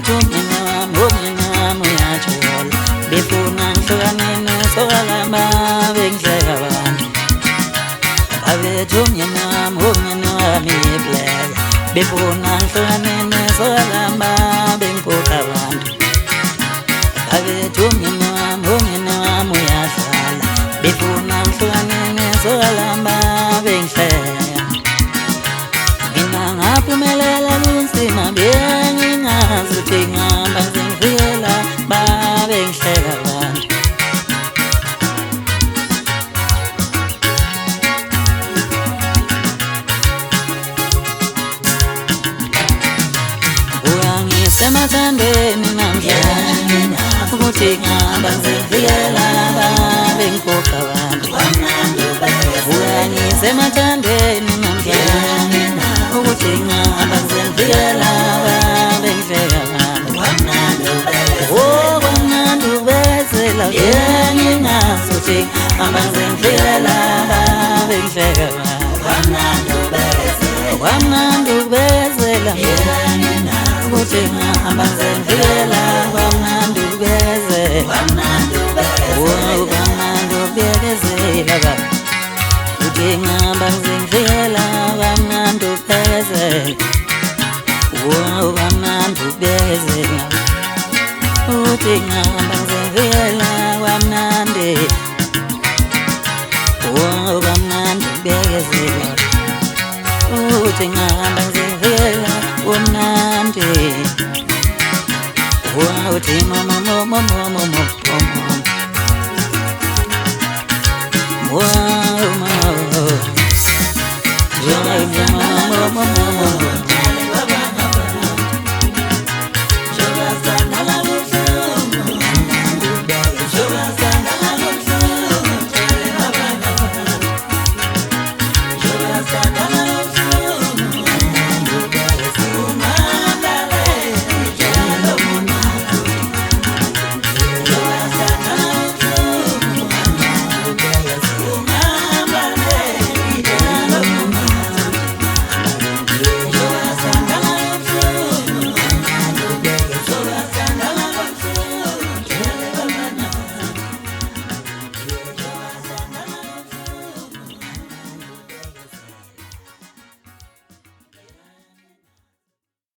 Befuna ngihlukane sokalamba bengihleka abantu abethu umnyeni wami black befuna ngihlukane sokalamba bengiphupha abantu abethu umnyeni wami uyahlala befuna ngihlukane sokalamba bengihleka mina ngaphumelela kunzima bengingazi ukuthi ngihamba sengifikela babengihleka abantu uyangisemathandweni namhlanje ukuthi ngihamba sengifikela babengiphupha abantu uyangisemathandweni namhlanje ukuthi ngihamba sengifikela babengihleka abantu oh kwamnandi ubezela ngingazi ukuthi ngihamba sengifikela babengihleka abantu kwamnandi ubezela ukuthi ngihamba sengifikela kwamnandi ubezela oh kwamnandi ubekezela ukuthi ngihamba sengifikela kwamnandi ubezela oh kwamnandi ubezela ukuthi ngihamba sengifikela kwamnandi oh kwamnandi ubekezela ukuthi ngihamba sengifikela kwamnandi ukuthi mama